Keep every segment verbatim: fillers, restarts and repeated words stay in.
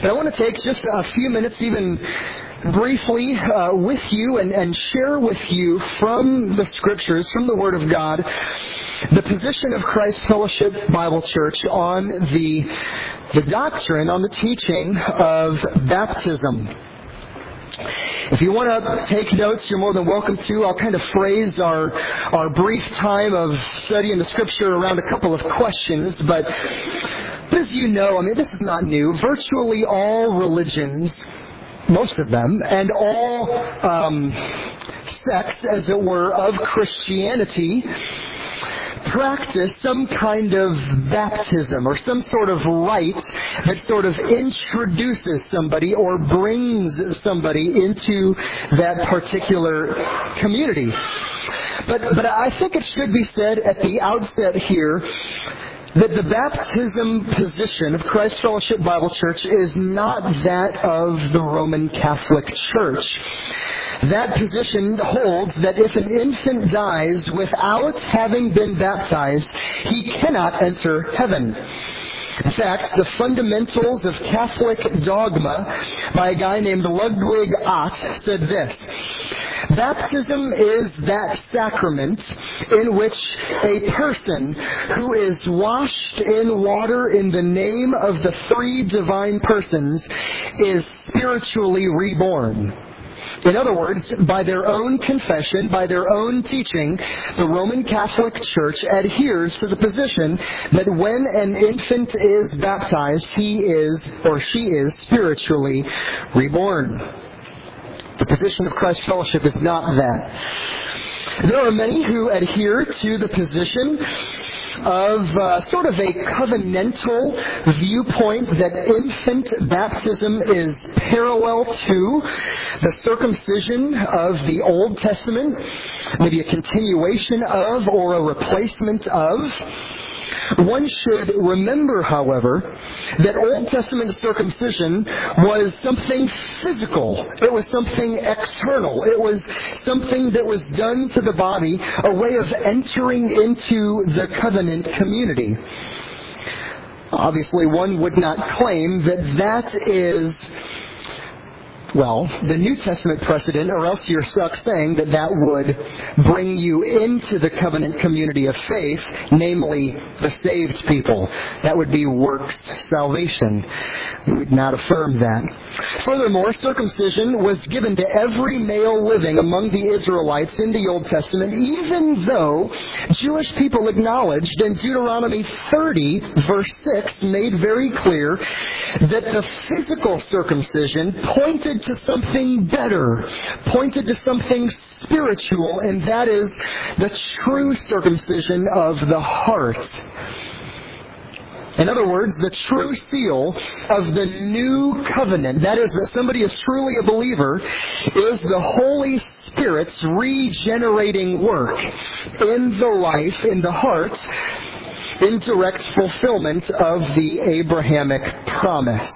But I want to take just a few minutes, even briefly, uh, with you and, and share with you from the Scriptures, from the Word of God, the position of Christ Fellowship Bible Church on the, the doctrine, on the teaching of baptism. If you want to take notes, you're more than welcome to. I'll kind of phrase our our brief time of studying the Scripture around a couple of questions. But, but as you know, I mean, this is not new. Virtually all religions, most of them, and all um, sects, as it were, of Christianity, practice some kind of baptism or some sort of rite that sort of introduces somebody or brings somebody into that particular community. But, but I think it should be said at the outset here that the baptism position of Christ Fellowship Bible Church is not that of the Roman Catholic Church. That position holds that if an infant dies without having been baptized, he cannot enter heaven. In fact, the Fundamentals of Catholic Dogma by a guy named Ludwig Ott said this: baptism is that sacrament in which a person who is washed in water in the name of the three divine persons is spiritually reborn. In other words, by their own confession, by their own teaching, the Roman Catholic Church adheres to the position that when an infant is baptized, he is or she is spiritually reborn. The position of Christ Fellowship is not that. There are many who adhere to the position of uh, sort of a covenantal viewpoint that infant baptism is parallel to the circumcision of the Old Testament, maybe a continuation of or a replacement of. One should remember, however, that Old Testament circumcision was something physical. It was something external. It was something that was done to the body, a way of entering into the covenant community. Obviously, one would not claim that that is, well, the New Testament precedent, or else you're stuck saying that that would bring you into the covenant community of faith, namely the saved people. That would be works salvation. We would not affirm that. Furthermore, circumcision was given to every male living among the Israelites in the Old Testament, even though Jewish people acknowledged, and Deuteronomy thirty, verse six, made very clear that the physical circumcision pointed to something better, pointed to something spiritual, and that is the true circumcision of the heart. In other words, the true seal of the new covenant, that is, that somebody is truly a believer, is the Holy Spirit's regenerating work in the life, in the heart, in direct fulfillment of the Abrahamic promise.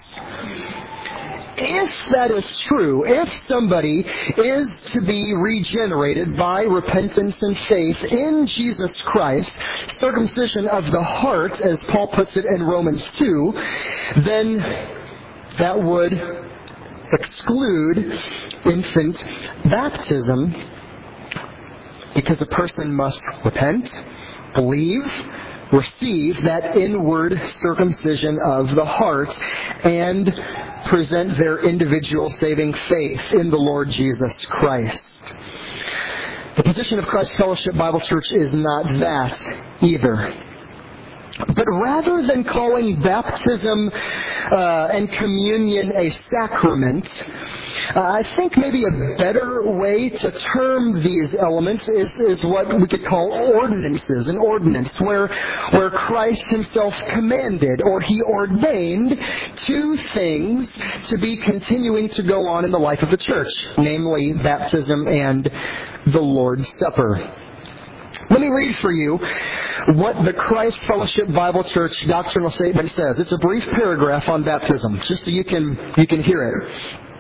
If that is true, if somebody is to be regenerated by repentance and faith in Jesus Christ, circumcision of the heart, as Paul puts it in Romans two, then that would exclude infant baptism, because a person must repent, believe, receive that inward circumcision of the heart, and present their individual saving faith in the Lord Jesus Christ. The position of Christ Fellowship Bible Church is not that either. But rather than calling baptism uh, and communion a sacrament, uh, I think maybe a better way to term these elements is, is what we could call ordinances, an ordinance, where, where Christ himself commanded or he ordained two things to be continuing to go on in the life of the church, namely baptism and the Lord's Supper. Let me read for you what the Christ Fellowship Bible Church doctrinal statement says. It's a brief paragraph on baptism, just so you can you can hear it.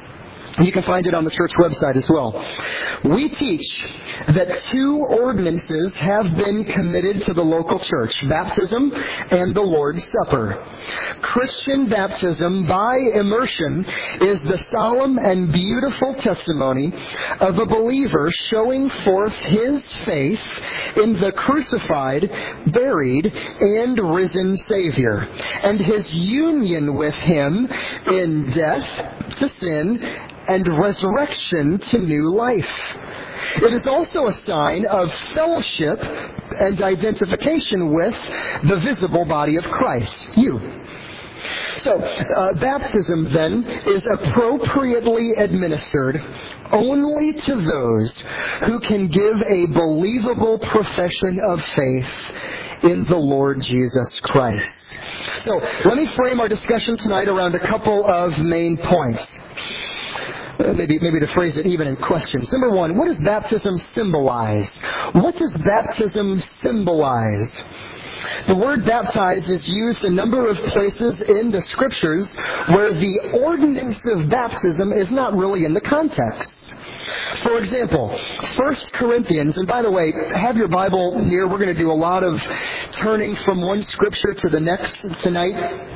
You can find it on the church website as well. We teach that two ordinances have been committed to the local church, baptism and the Lord's Supper. Christian baptism by immersion is the solemn and beautiful testimony of a believer showing forth his faith in the crucified, buried, and risen Savior, and his union with Him in death to sin and resurrection to new life. It is also a sign of fellowship and identification with the visible body of Christ, you. So, uh, baptism then is appropriately administered only to those who can give a believable profession of faith in the Lord Jesus Christ. So, let me frame our discussion tonight around a couple of main points. Maybe, maybe to phrase it even in questions. Number one, what does baptism symbolize? What does baptism symbolize? The word baptize is used a number of places in the Scriptures where the ordinance of baptism is not really in the context. For example, First Corinthians, and by the way, have your Bible near. We're going to do a lot of turning from one Scripture to the next tonight.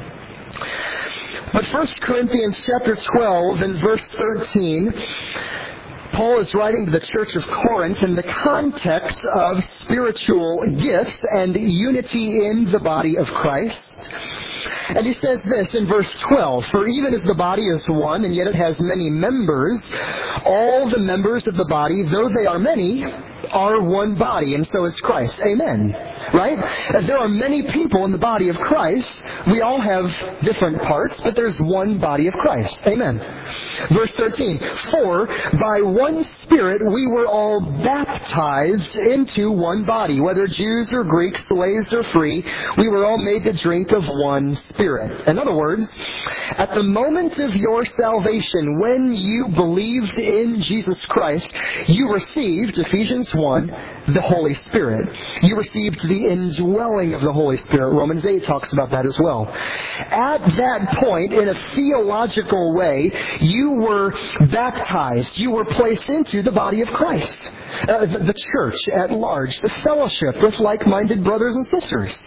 But First Corinthians chapter twelve and verse thirteen, Paul is writing to the church of Corinth in the context of spiritual gifts and unity in the body of Christ. And he says this in verse twelve, "For even as the body is one, and yet it has many members, all the members of the body, though they are many, are one body, and so is Christ." Amen. Right? There are many people in the body of Christ. We all have different parts, but there's one body of Christ. Amen. Verse thirteen, "For by one Spirit we were all baptized into one body, whether Jews or Greeks, slaves or free, we were all made to drink of one Spirit." In other words, at the moment of your salvation, when you believed in Jesus Christ, you received, Ephesians one, the Holy Spirit. You received the indwelling of the Holy Spirit. Romans eight talks about that as well. At that point, in a theological way, you were baptized. You were placed into the body of Christ. Uh, the, the church at large. The fellowship with like-minded brothers and sisters.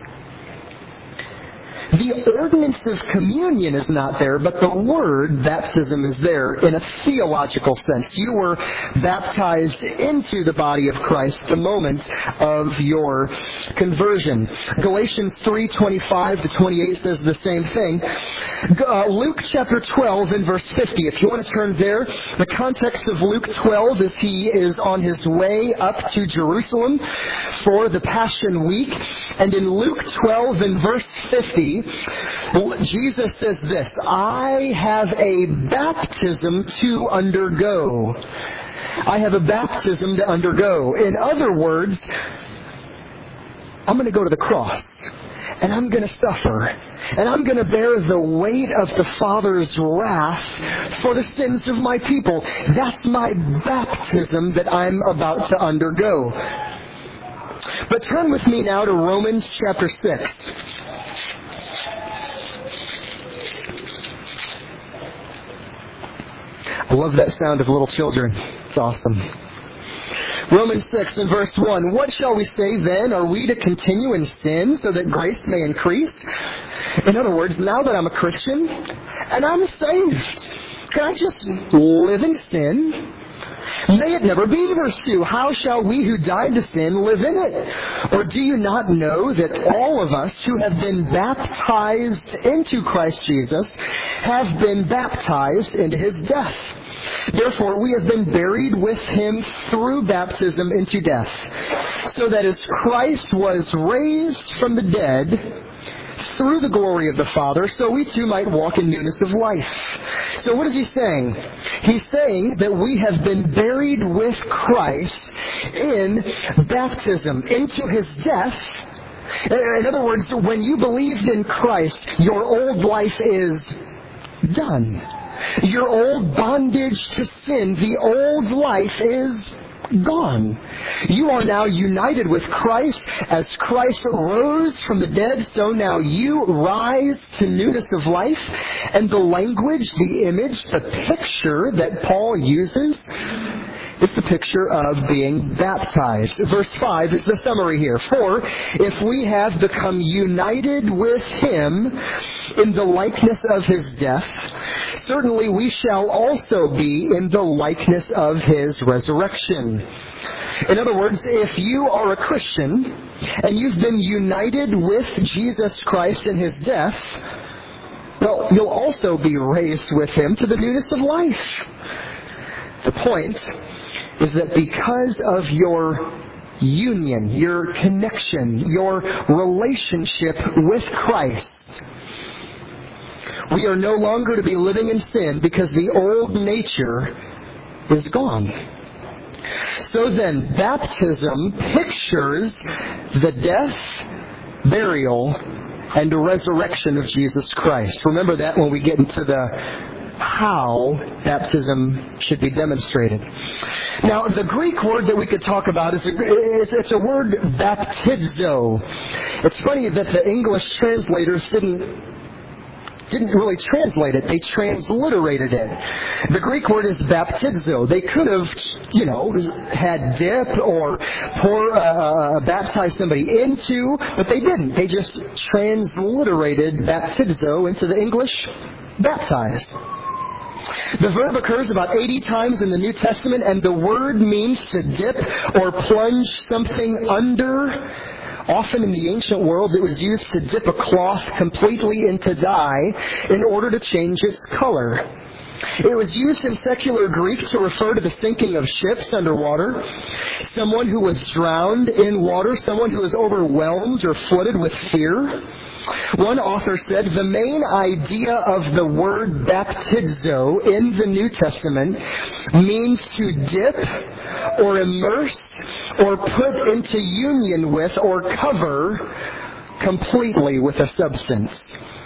The ordinance of communion is not there, but the word baptism is there in a theological sense. You were baptized into the body of Christ the moment of your conversion. Galatians three twenty-five to twenty-eight says the same thing. Uh, Luke chapter twelve and verse fifty. If you want to turn there, the context of Luke twelve is he is on his way up to Jerusalem for the Passion Week. And in Luke twelve and verse fifty, Jesus says this, "I have a baptism to undergo." I have a baptism to undergo. In other words, I'm going to go to the cross. And I'm going to suffer. And I'm going to bear the weight of the Father's wrath for the sins of my people. That's my baptism that I'm about to undergo. But turn with me now to Romans chapter six. I love that sound of little children. It's awesome. Romans six and verse one, "What shall we say then? Are we to continue in sin so that grace may increase?" In other words, now that I'm a Christian and I'm saved, can I just live in sin? May it never be, verse two. "How shall we who died to sin live in it? Or do you not know that all of us who have been baptized into Christ Jesus have been baptized into His death? Therefore we have been buried with Him through baptism into death, so that as Christ was raised from the dead through the glory of the Father, so we too might walk in newness of life." So what is he saying? He's saying that we have been buried with Christ in baptism, into His death. In other words, when you believed in Christ, your old life is done. Your old bondage to sin, the old life is gone. You are now united with Christ. As Christ rose from the dead, so now you rise to newness of life. And the language, the image, the picture that Paul uses is the picture of being baptized. Verse five is the summary here. For if we have become united with Him in the likeness of His death, certainly we shall also be in the likeness of His resurrection. In other words, if you are a Christian and you've been united with Jesus Christ in His death, well, you'll also be raised with Him to the newness of life. The point is that because of your union, your connection, your relationship with Christ, we are no longer to be living in sin because the old nature is gone. So then, baptism pictures the death, burial, and resurrection of Jesus Christ. Remember that when we get into the how baptism should be demonstrated. Now, the Greek word that we could talk about is a, it's, it's a word baptizo. It's funny that the English translators didn't didn't really translate it. They transliterated it. The Greek word is baptizo. They could have, you know, had dip or pour, uh, baptize somebody into, but they didn't. They just transliterated baptizo into the English baptize. The verb occurs about eighty times in the New Testament, and the word means to dip or plunge something under. Often in the ancient world, it was used to dip a cloth completely into dye in order to change its color. It was used in secular Greek to refer to the sinking of ships underwater, someone who was drowned in water, someone who was overwhelmed or flooded with fear. One author said the main idea of the word baptizo in the New Testament means to dip or immerse or put into union with or cover completely with a substance.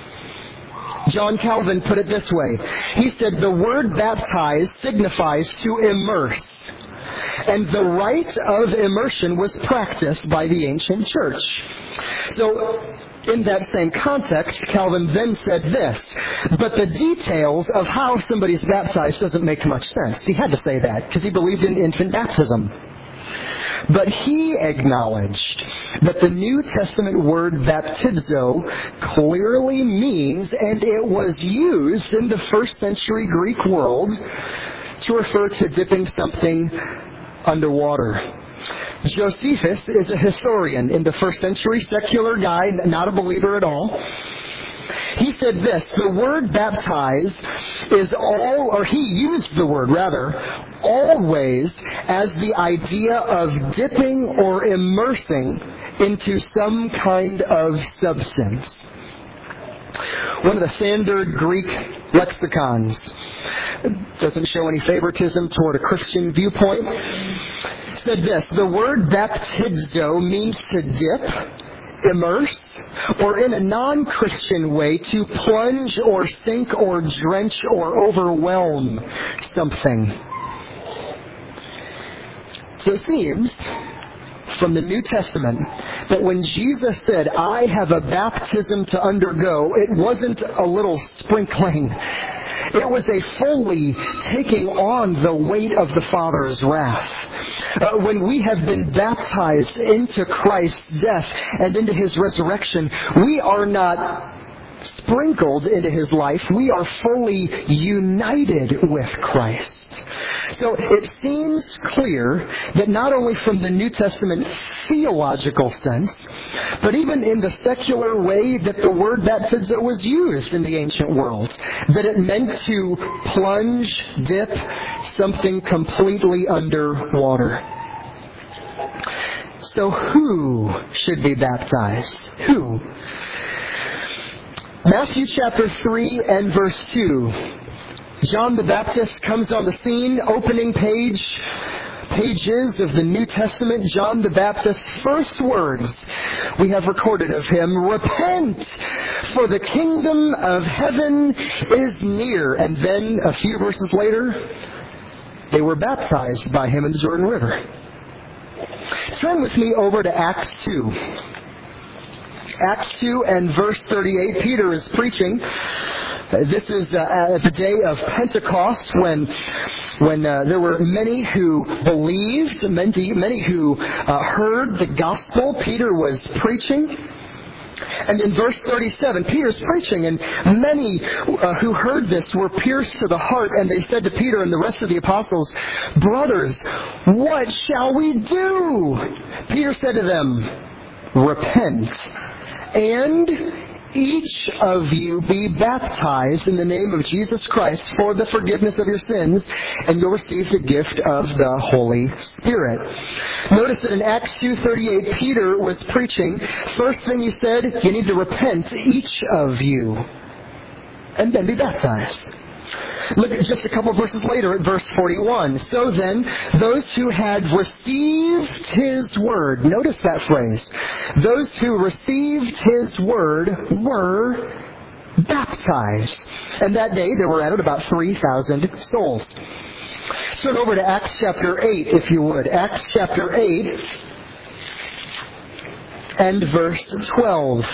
John Calvin put it this way. He said the word baptize signifies to immerse. And the rite of immersion was practiced by the ancient church. So, in that same context, Calvin then said this, but the details of how somebody's baptized doesn't make much sense. He had to say that because he believed in infant baptism. But he acknowledged that the New Testament word baptizo clearly means, and it was used in the first century Greek world, to refer to dipping something underwater. Josephus is a historian in the first century, secular guy, not a believer at all. He said this, the word baptize is all, or he used the word rather, always as the idea of dipping or immersing into some kind of substance. One of the standard Greek lexicons doesn't show any favoritism toward a Christian viewpoint. Said this, the word baptizo means to dip, immerse, or in a non-Christian way to plunge or sink or drench or overwhelm something. So it seems from the New Testament that when Jesus said, I have a baptism to undergo, it wasn't a little sprinkling. It was a fully taking on the weight of the Father's wrath. Uh, when we have been baptized into Christ's death and into His resurrection, we are not sprinkled into His life. We are fully united with Christ. So it seems clear that not only from the New Testament theological sense, but even in the secular way that the word baptizo was used in the ancient world, that it meant to plunge, dip something completely underwater. So who should be baptized? Who? Matthew chapter three and verse two. John the Baptist comes on the scene, opening page, pages of the New Testament. John the Baptist's first words we have recorded of him, repent, for the kingdom of heaven is near. And then a few verses later, they were baptized by him in the Jordan River. Turn with me over to Acts two. Acts two and verse thirty-eight. Peter is preaching. This is uh, at the day of Pentecost when when uh, there were many who believed, many, many who uh, heard the gospel. Peter was preaching. And in verse thirty-seven, Peter's preaching, and many uh, who heard this were pierced to the heart, and they said to Peter and the rest of the apostles, "Brothers, what shall we do?" Peter said to them, "Repent, and each of you be baptized in the name of Jesus Christ for the forgiveness of your sins, and you'll receive the gift of the Holy Spirit." Notice that in Acts two thirty-eight, Peter was preaching. First thing he said, you need to repent, each of you, and then be baptized. Look at just a couple verses later at verse forty-one. "So then, those who had received his word," notice that phrase, "those who received his word were baptized." And that day there were added about three thousand souls. Turn over to Acts chapter eight, if you would. Acts chapter eight and verse twelve.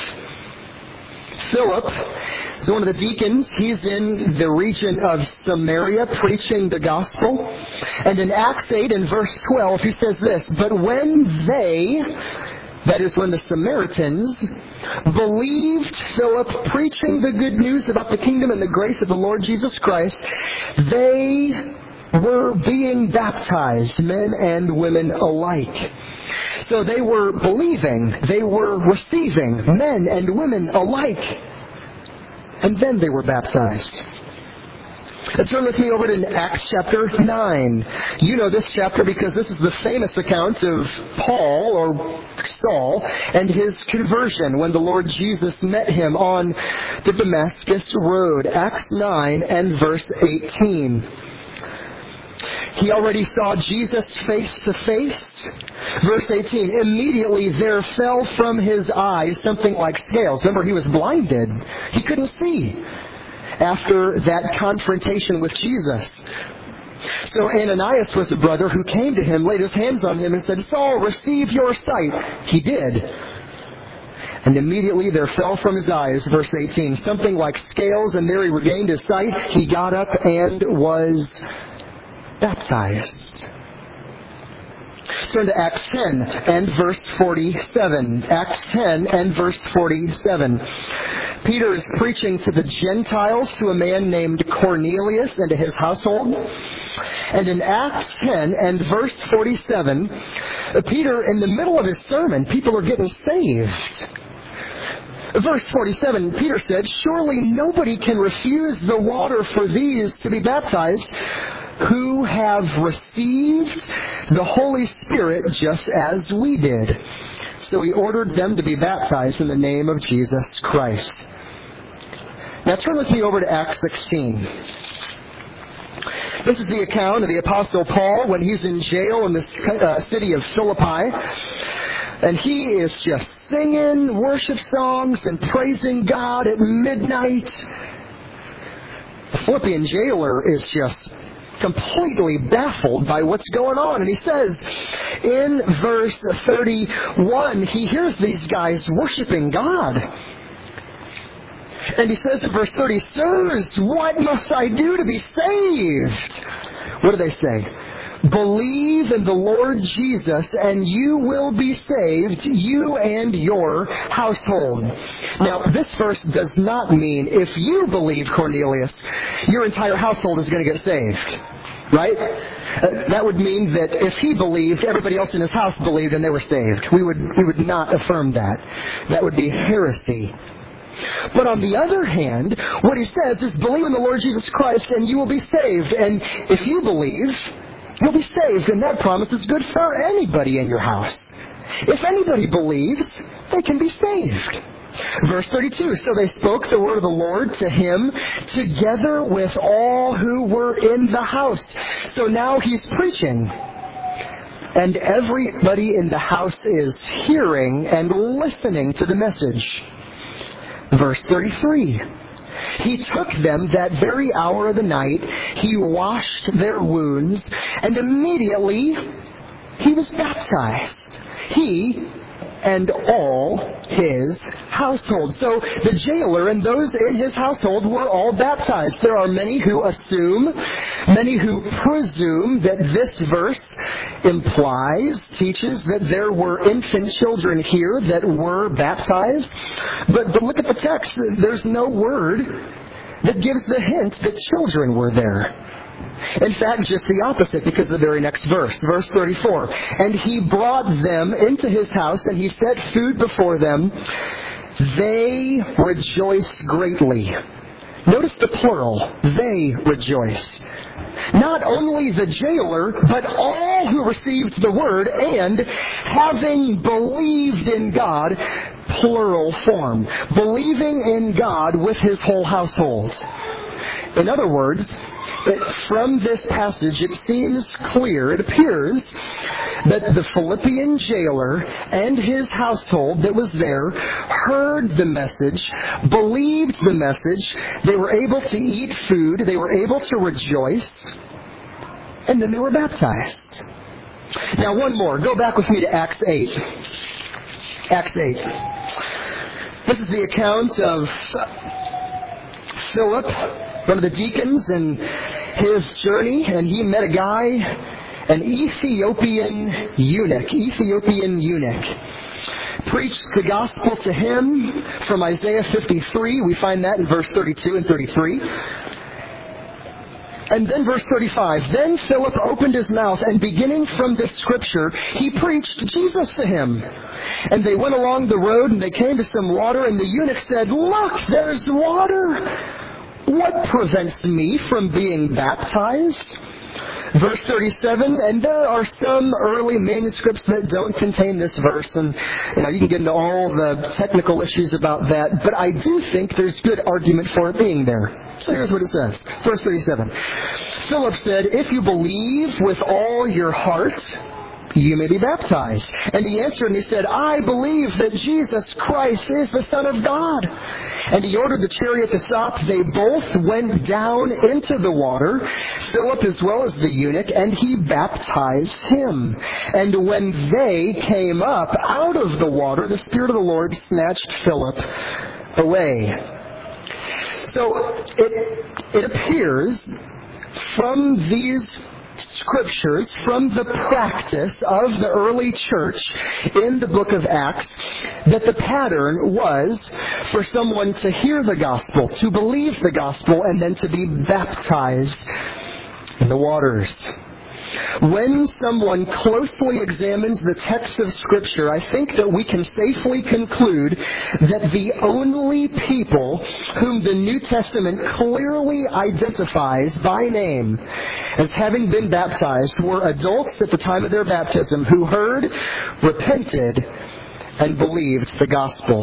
Philip is one of the deacons. He's in the region of Samaria preaching the gospel. And in Acts eight and verse twelve, he says this, "But when they," that is when the Samaritans, "believed Philip preaching the good news about the kingdom and the grace of the Lord Jesus Christ, they were being baptized, men and women alike." So they were believing, they were receiving, men and women alike. And then they were baptized. Let's turn with me over to Acts chapter nine. You know this chapter because this is the famous account of Paul, or Saul, and his conversion when the Lord Jesus met him on the Damascus road. Acts nine and verse eighteen. He already saw Jesus face to face. Verse eighteen, "Immediately there fell from his eyes something like scales." Remember, he was blinded. He couldn't see after that confrontation with Jesus. So Ananias was a brother who came to him, laid his hands on him, and said, "Saul, receive your sight." He did. And immediately there fell from his eyes, verse eighteen, something like scales, and there he regained his sight. He got up and was baptized. Turn to Acts ten and verse forty-seven. Acts ten and verse forty-seven. Peter is preaching to the Gentiles, to a man named Cornelius and to his household. And in Acts ten and verse forty-seven, Peter, in the middle of his sermon, people are getting saved. Verse forty-seven, Peter said, "Surely nobody can refuse the water for these to be baptized, who have received the Holy Spirit just as we did." So he ordered them to be baptized in the name of Jesus Christ. Now turn with me over to Acts sixteen. This is the account of the Apostle Paul when he's in jail in the uh, city of Philippi. And he is just singing worship songs and praising God at midnight. The Philippian jailer is just completely baffled by what's going on. And he says in verse thirty-one, he hears these guys worshiping God. And he says in verse thirty, "Sirs, what must I do to be saved?" What do they say? "Believe in the Lord Jesus, and you will be saved, you and your household." Now, this verse does not mean if you believe, Cornelius, your entire household is going to get saved. Right? Uh, that would mean that if he believed, everybody else in his house believed and they were saved. We would, we would not affirm that. That would be heresy. But on the other hand, what he says is, believe in the Lord Jesus Christ and you will be saved. And if you believe, you'll be saved, and that promise is good for anybody in your house. If anybody believes, they can be saved. Verse thirty-two, "So they spoke the word of the Lord to him together with all who were in the house." So now he's preaching, and everybody in the house is hearing and listening to the message. Verse thirty-three, He took them that very hour of the night. He washed their wounds, and immediately he was baptized. He and all his household. So the jailer and those in his household were all baptized. There are many who assume, many who presume that this verse implies, teaches that there were infant children here that were baptized. But, but look at the text. There's no word that gives the hint that children were there. In fact, just the opposite, because of the very next verse, verse thirty-four. And he brought them into his house, and he set food before them. They rejoiced greatly. Notice the plural. They rejoiced. Not only the jailer, but all who received the word, and having believed in God, plural form, believing in God with his whole household. In other words, from this passage, it seems clear, it appears, that the Philippian jailer and his household that was there heard the message, believed the message, they were able to eat food, they were able to rejoice, and then they were baptized. Now, one more. Go back with me to Acts eight. Acts eight. This is the account of Philip, one of the deacons, and his journey, and he met a guy, an Ethiopian eunuch, Ethiopian eunuch. Preached the gospel to him from Isaiah fifty-three. We find that in verse thirty-two and thirty-three. And then verse thirty-five, then Philip opened his mouth, and beginning from this scripture, he preached Jesus to him. And they went along the road, and they came to some water, and the eunuch said, look, there's water. What prevents me from being baptized? Verse thirty-seven, and there are some early manuscripts that don't contain this verse, and you know, you can get into all the technical issues about that, but I do think there's good argument for it being there. So here's what it says. Verse thirty-seven. Philip said, if you believe with all your heart, you may be baptized. And he answered and he said, I believe that Jesus Christ is the Son of God. And he ordered the chariot to stop. They both went down into the water, Philip as well as the eunuch, and he baptized him. And when they came up out of the water, the Spirit of the Lord snatched Philip away. So it, it appears from these scriptures, from the practice of the early church in the book of Acts, that the pattern was for someone to hear the gospel, to believe the gospel, and then to be baptized in the waters. When someone closely examines the text of Scripture, I think that we can safely conclude that the only people whom the New Testament clearly identifies by name as having been baptized were adults at the time of their baptism who heard, repented, and believed the gospel.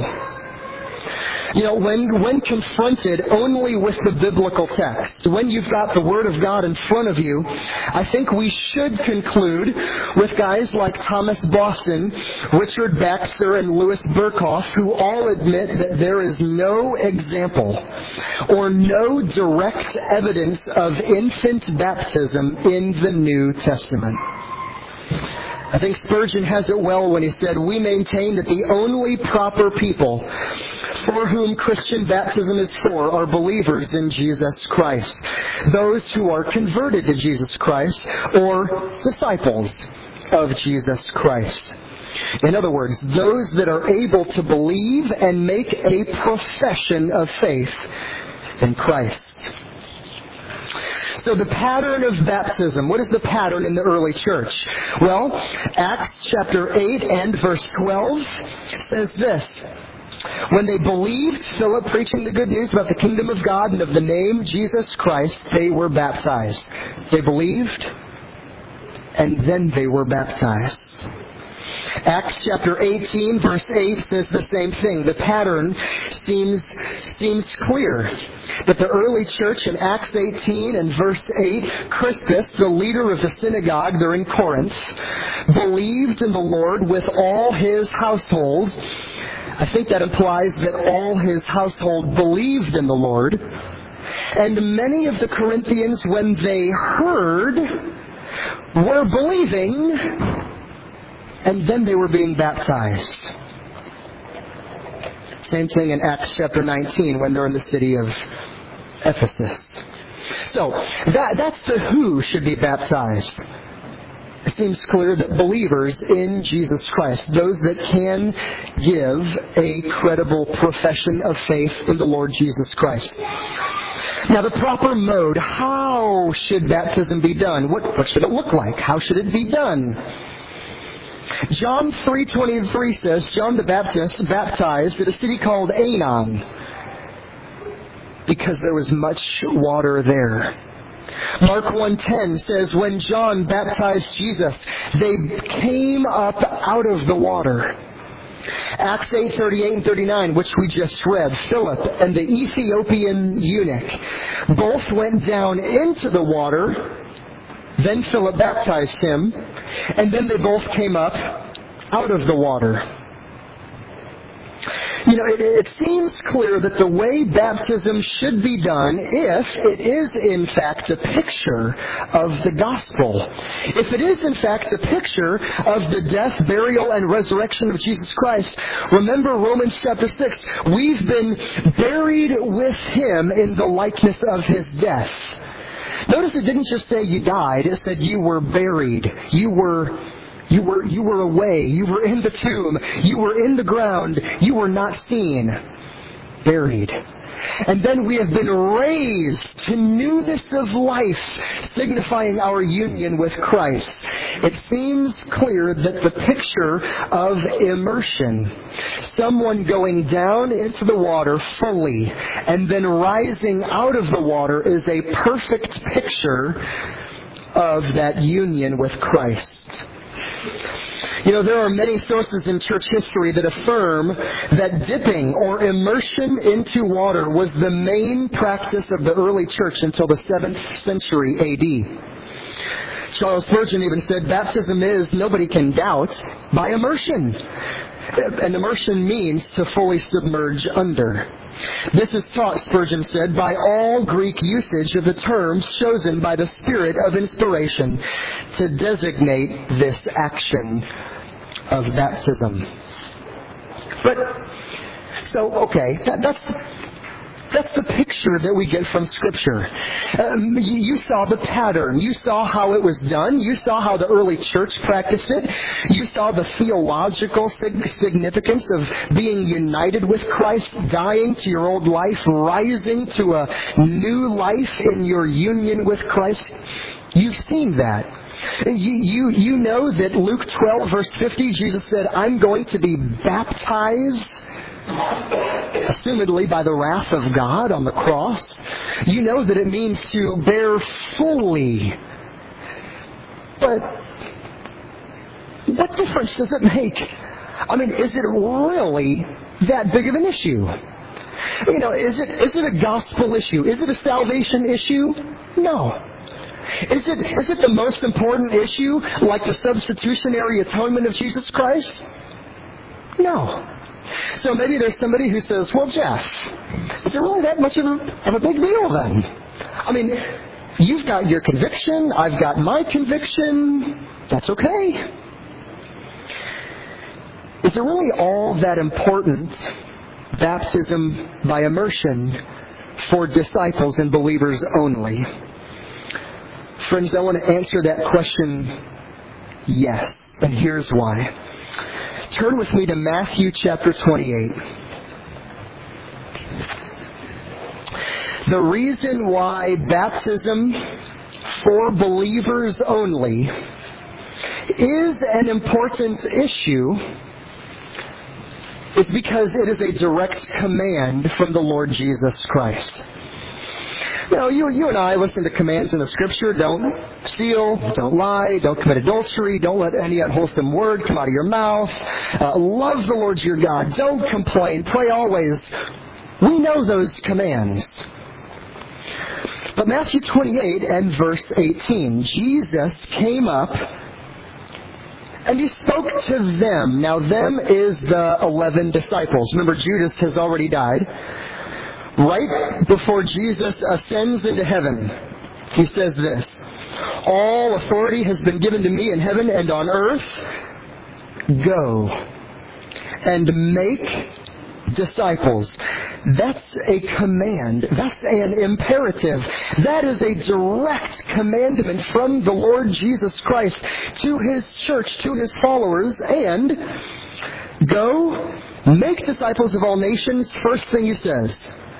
You know, when, when confronted only with the biblical text, when you've got the Word of God in front of you, I think we should conclude with guys like Thomas Boston, Richard Baxter, and Louis Berkhoff, who all admit that there is no example or no direct evidence of infant baptism in the New Testament. I think Spurgeon has it well when he said, we maintain that the only proper people for whom Christian baptism is for are believers in Jesus Christ. Those who are converted to Jesus Christ or disciples of Jesus Christ. In other words, those that are able to believe and make a profession of faith in Christ. So the pattern of baptism, what is the pattern in the early church? Well, Acts chapter eight and verse twelve says this. When they believed Philip preaching the good news about the kingdom of God and of the name Jesus Christ, they were baptized. They believed, and then they were baptized. Acts chapter eighteen, verse eight says the same thing. The pattern seems seems clear. That the early church in Acts eighteen and verse eight, Crispus, the leader of the synagogue there in Corinth, believed in the Lord with all his household. I think that implies that all his household believed in the Lord. And many of the Corinthians, when they heard, were believing, and then they were being baptized. Same thing in Acts chapter nineteen when they're in the city of Ephesus. So, that, that's the who should be baptized. It seems clear that believers in Jesus Christ, those that can give a credible profession of faith in the Lord Jesus Christ. Now, the proper mode, how should baptism be done? What, what should it look like? How should it be done? John three twenty-three says, John the Baptist baptized at a city called Aenon because there was much water there. Mark one ten says, when John baptized Jesus, they came up out of the water. Acts eight thirty-eight and thirty-nine, which we just read, Philip and the Ethiopian eunuch both went down into the water. Then Philip baptized him, and then they both came up out of the water. You know, it, it seems clear that the way baptism should be done, if it is in fact a picture of the gospel, if it is in fact a picture of the death, burial, and resurrection of Jesus Christ, remember Romans chapter six, we've been buried with him in the likeness of his death. Notice it didn't just say you died, it said you were buried. You were you were you were away. You were in the tomb. You were in the ground. You were not seen. Buried. And then we have been raised to newness of life, signifying our union with Christ. It seems clear that the picture of immersion, someone going down into the water fully and then rising out of the water, is a perfect picture of that union with Christ. You know, there are many sources in church history that affirm that dipping or immersion into water was the main practice of the early church until the seventh century A D. Charles Spurgeon even said, baptism is, nobody can doubt, by immersion. And immersion means to fully submerge under. This is taught, Spurgeon said, by all Greek usage of the terms chosen by the Spirit of inspiration to designate this action of baptism. But, so, okay, that, that's... That's the picture that we get from Scripture. Um, you, you saw the pattern. You saw how it was done. You saw how the early church practiced it. You saw the theological sig- significance of being united with Christ, dying to your old life, rising to a new life in your union with Christ. You've seen that. You, you, you know that Luke twelve, verse fifty, Jesus said, I'm going to be baptized, assumedly by the wrath of God on the cross. You know that it means to bear fully. But what difference does it make? I mean, is it really that big of an issue? You know, is it is it a gospel issue? Is it a salvation issue? No. Is it is it the most important issue, like the substitutionary atonement of Jesus Christ? No. So maybe there's somebody who says, well, Jeff, is it really that much of a, of a big deal then? I mean, you've got your conviction, I've got my conviction, that's okay. Is it really all that important, baptism by immersion, for disciples and believers only? Friends, I want to answer that question, yes, and here's why. Turn with me to Matthew chapter twenty-eight. The reason why baptism for believers only is an important issue is because it is a direct command from the Lord Jesus Christ. You know, you, you and I listen to commands in the Scripture. Don't steal, don't lie, don't commit adultery, don't let any unwholesome word come out of your mouth. Uh, love the Lord your God. Don't complain. Pray always. We know those commands. But Matthew twenty-eight and verse eighteen, Jesus came up And he spoke to them. Now, them is the eleven disciples. Remember, Judas has already died. Right before Jesus ascends into heaven, he says this, all authority has been given to me in heaven and on earth. Go and make disciples. That's a command. That's an imperative. That is a direct commandment from the Lord Jesus Christ to His church, to His followers. And go, make disciples of all nations. First thing He says,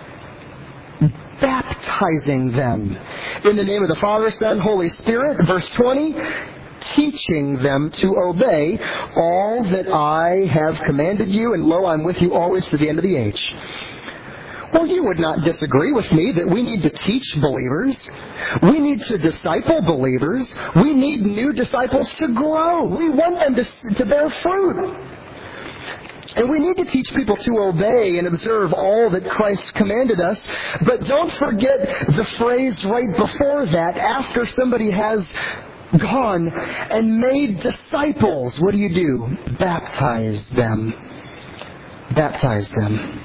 baptizing them in the name of the Father, Son, Holy Spirit. Verse twenty, teaching them to obey all that I have commanded you, and lo, I'm with you always to the end of the age. Well, you would not disagree with me that we need to teach believers. We need to disciple believers. We need new disciples to grow. We want them to, to bear fruit. And we need to teach people to obey and observe all that Christ commanded us. But don't forget the phrase right before that, after somebody has gone and made disciples. What do you do? Baptize them. Baptize them.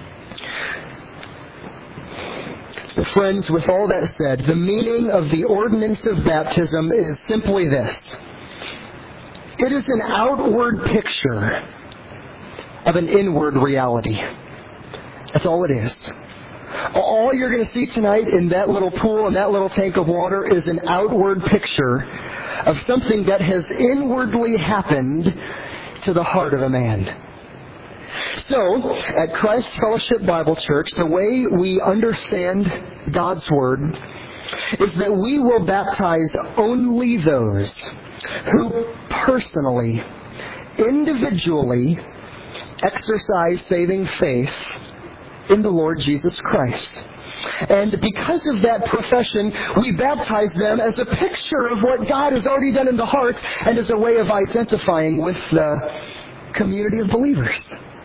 So friends, with all that said, the meaning of the ordinance of baptism is simply this. It is an outward picture of an inward reality. That's all it is. All you're going to see tonight in that little pool and that little tank of water is an outward picture of something that has inwardly happened to the heart of a man. So, at Christ Fellowship Bible Church, the way we understand God's Word is that we will baptize only those who personally, individually, exercise saving faith in the Lord Jesus Christ. And because of that profession, we baptize them as a picture of what God has already done in the heart and as a way of identifying with the community of believers.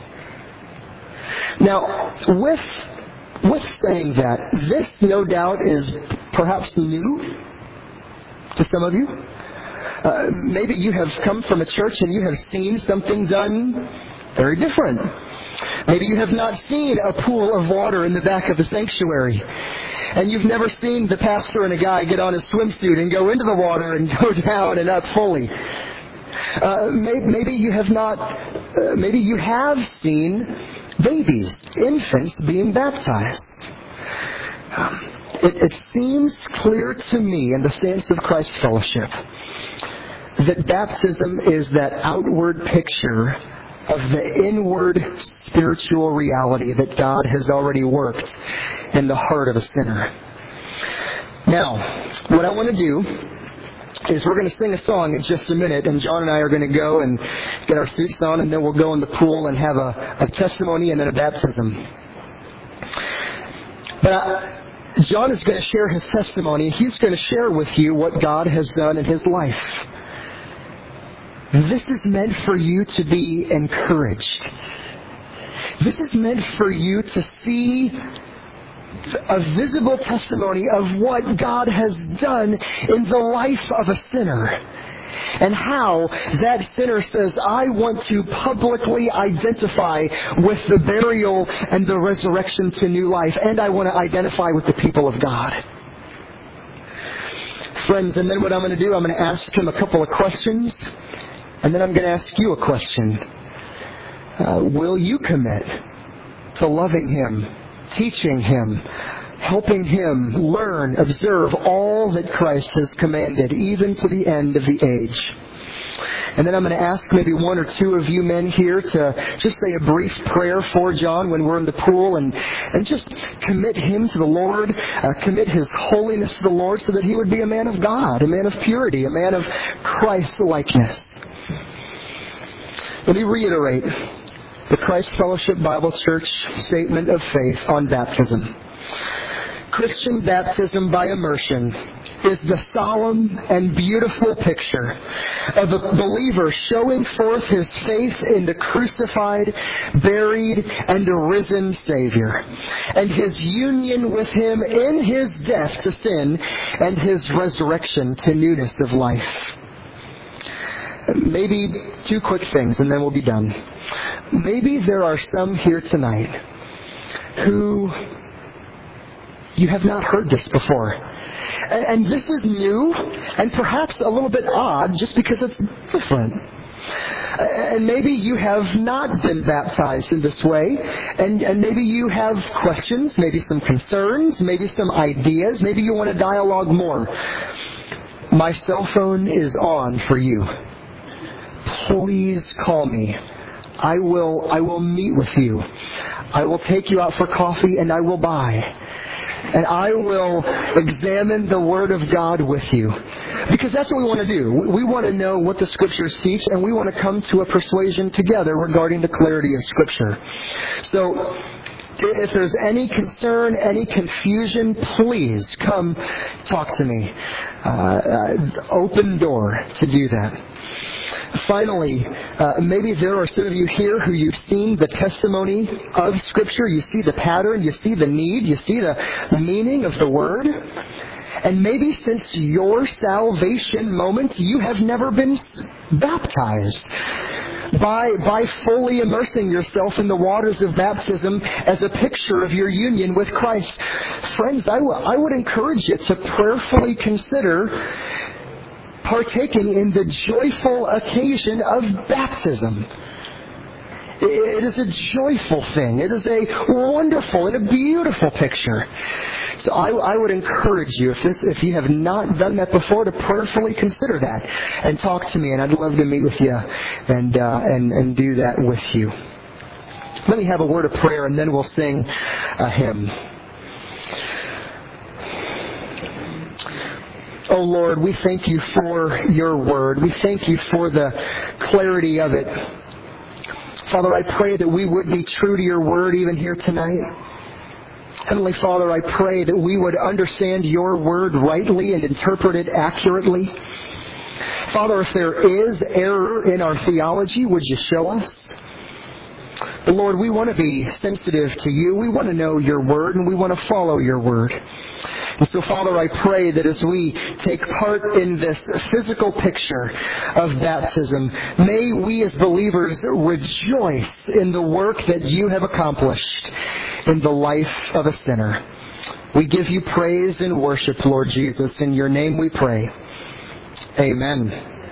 Now, with, with saying that, this no doubt is perhaps new to some of you. Uh, maybe you have come from a church and you have seen something done very different. Maybe you have not seen a pool of water in the back of the sanctuary. And you've never seen the pastor and a guy get on his swimsuit and go into the water and go down and up fully. Uh, maybe, maybe you have not, uh, maybe you have seen babies, infants being baptized. Um, it, it seems clear to me in the saints of Christ Fellowship that baptism is that outward picture of the inward spiritual reality that God has already worked in the heart of a sinner. Now, what I want to do is we're going to sing a song in just a minute, and John and I are going to go and get our suits on, and then we'll go in the pool and have a, a testimony and then a baptism. But I, John is going to share his testimony, and he's going to share with you what God has done in his life. This is meant for you to be encouraged. This is meant for you to see a visible testimony of what God has done in the life of a sinner. And how that sinner says, I want to publicly identify with the burial and the resurrection to new life. And I want to identify with the people of God. Friends, and then what I'm going to do, I'm going to ask him a couple of questions. And then I'm going to ask you a question. Uh, will you commit to loving Him, teaching Him, helping Him learn, observe all that Christ has commanded, even to the end of the age? And then I'm going to ask maybe one or two of you men here to just say a brief prayer for John when we're in the pool and, and just commit him to the Lord, uh, commit his holiness to the Lord so that he would be a man of God, a man of purity, a man of Christ-likeness. Let me reiterate the Christ Fellowship Bible Church statement of faith on baptism. Christian baptism by immersion is the solemn and beautiful picture of a believer showing forth his faith in the crucified, buried, and risen Savior, and his union with Him in His death to sin and His resurrection to newness of life. Maybe two quick things and then we'll be done. Maybe there are some here tonight who you have not heard this before. And this is new and perhaps a little bit odd just because it's different. And maybe you have not been baptized in this way, and, and maybe you have questions, maybe some concerns, maybe some ideas, maybe you want to dialogue more. My cell phone is on for you. Please call me. I will, I will meet with you. I will take you out for coffee and I will buy. And I will examine the Word of God with you. Because that's what we want to do. We want to know what the Scriptures teach, and we want to come to a persuasion together regarding the clarity of Scripture. So, if there's any concern, any confusion, please come talk to me. Uh, uh, open door to do that. Finally, uh, maybe there are some of you here who you've seen the testimony of Scripture. You see the pattern. You see the need. You see the meaning of the Word. And maybe since your salvation moment, you have never been baptized. By, by fully immersing yourself in the waters of baptism as a picture of your union with Christ. Friends, I, w- I would encourage you to prayerfully consider partaking in the joyful occasion of baptism. It is a joyful thing. It is a wonderful and a beautiful picture. So I, I would encourage you, if this, if you have not done that before, to prayerfully consider that and talk to me. And I'd love to meet with you and uh, and and do that with you. Let me have a word of prayer, and then we'll sing a hymn. Oh Lord, we thank you for your word. We thank you for the clarity of it. Father, I pray that we would be true to your word even here tonight. Heavenly Father, I pray that we would understand your word rightly and interpret it accurately. Father, if there is error in our theology, would you show us? Lord, we want to be sensitive to you. We want to know your word, and we want to follow your word. And so, Father, I pray that as we take part in this physical picture of baptism, may we as believers rejoice in the work that you have accomplished in the life of a sinner. We give you praise and worship, Lord Jesus. In your name we pray. Amen.